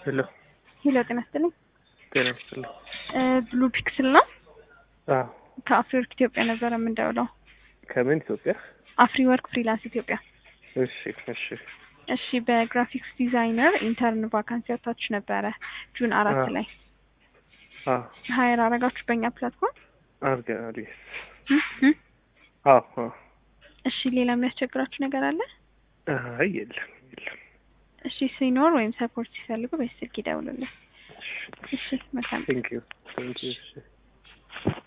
ሄሎ ሄሎ ጤና ይስጥልኝ። ጤና ይስጥልኝ። ብሉ ፒክስል ነው። አዎ ከአፍሪወርክ ኢትዮጵያ ነበር የምንደውለው። ከምን ኢትዮጵያ? አፍሪወርክ ፍሪላንስ ኢትዮጵያ። እሺ እሺ እሺ በግራፊክስ ዲዛይነር ኢንተርን ቫካንሲ አውጥታችሁ ነበረ ጁን 4 ላይ። ሀይር አረጋችሁ በእኛ ፕላትፎርም አርገናል። እሺ ሌላ የሚያስቸግራችሁ ነገር አለ? አይ የለም የለም። እሺ ሲኖር ወይም ሰፖርት ሲፈልጉ በስልክ ይደውሉልን። እሺ መልካም። ቴንክ ዩ።